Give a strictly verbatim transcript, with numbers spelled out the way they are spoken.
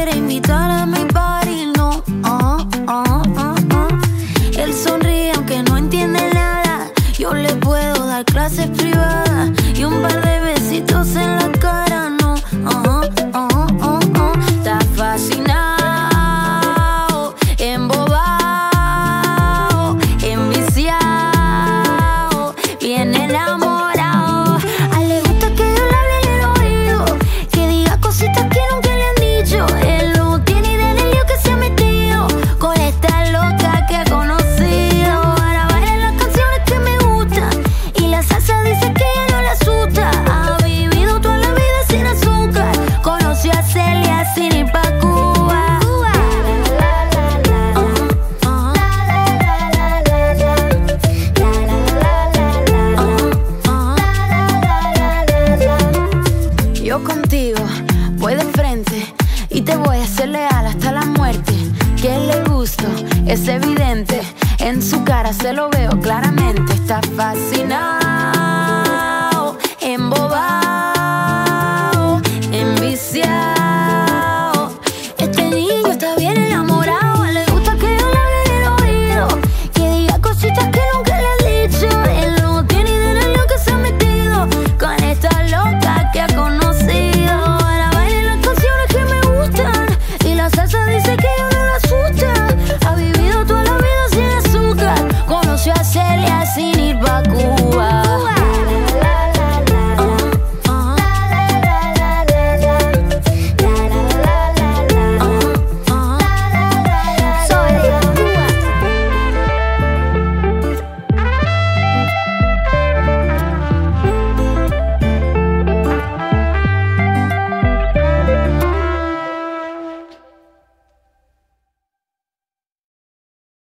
quiere invitar a mi party, no. Uh, uh, uh, uh. Él sonríe aunque no entiende nada. Yo le puedo dar clases privadas y un par de besitos en la cara, no. Uh, uh, uh, uh. Está fascinado, embobado, enviciado, bien enamorado. A él le gusta que yo le hable en el oído, que diga cositas que nunca le han dicho. Él no tiene idea del lío que se ha metido con esta loca que ha conocido. Ahora baila las canciones que me gustan y la salsa dice que ella no le asusta. Ha vivido toda la vida sin azúcar, conoció a Celia sin ir pa' Cuba. Yo contigo voy de frente y te voy a ser leal hasta la muerte. Que le gusto, es evidente, en su cara se lo veo claramente. Está fascinado, embobado, enviciado. Este niño está bien enamorado. A él le gusta que yo le hable en el oído, que diga cositas que nunca le han dicho. Él no tiene idea del lío que se ha metido con esta loca que ha conocido. Ahora baila las canciones que me gustan y la salsa dice que